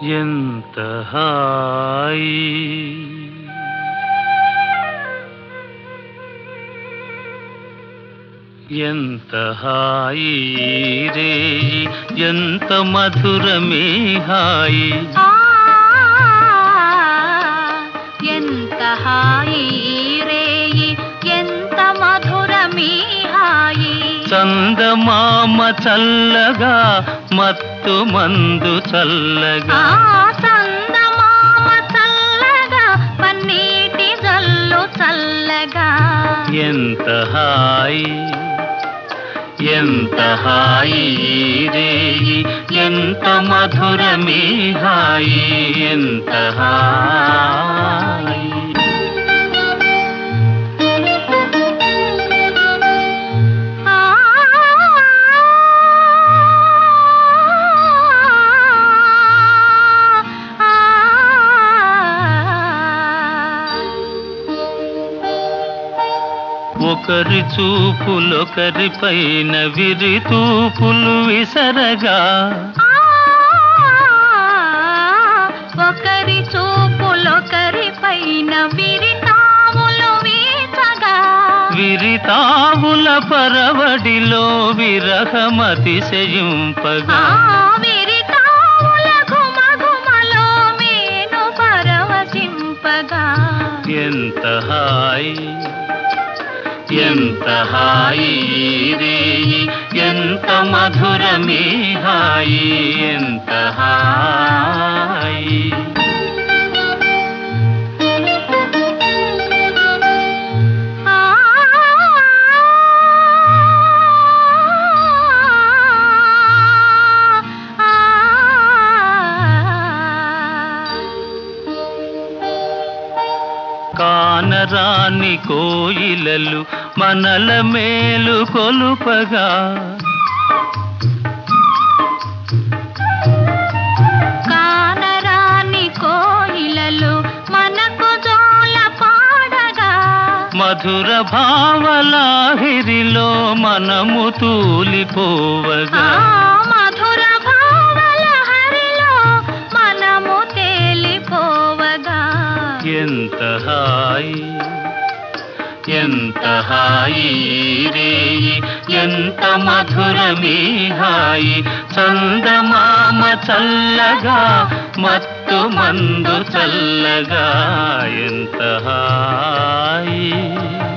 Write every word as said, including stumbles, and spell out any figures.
ఎంత హాయి ఎంత హాయి రే ఎంత మధురమే హాయి ఎంత హాయి రే ఎంత మధురమే హాయి చందమామ చల్లగా మత్తు మందు చల్లగా చందమామ చల్లగా పన్నీటి జల్లు చల్లగా ఎంత హాయి ఎంత హాయి రే ఎంత మధురమే హాయి ఎంత హాయి ఒకరి చూపులొకరి పైన విరి తూపులు విసరగా ఒకరి చూపులొకరి పైన విరితాములు వీచగా విరితావుల పరవడిలో విరహమతిశయింపగా విరితాముల ఘుమఘుమలో మేను పరవశింపగా ఎంత హాయి ఎంత హాయి రే ఎంత మధురమే హాయి ఎంత హాయి కానరాని కోయిలలు మనల మేలు కొలుపగా కానరాని కోయిలలు మనకు జోల పాడగా మధుర భావలాహిరిలో మనము తూలిపోవగా మధుర భావలహరిలో మనము తేలిపోవగా ఎంత హాయి ఎంత హాయి రే ఎంత మధురమే హాయి చందమామ చల్లగా మత్తు మందు చల్లగా ఎంత హాయి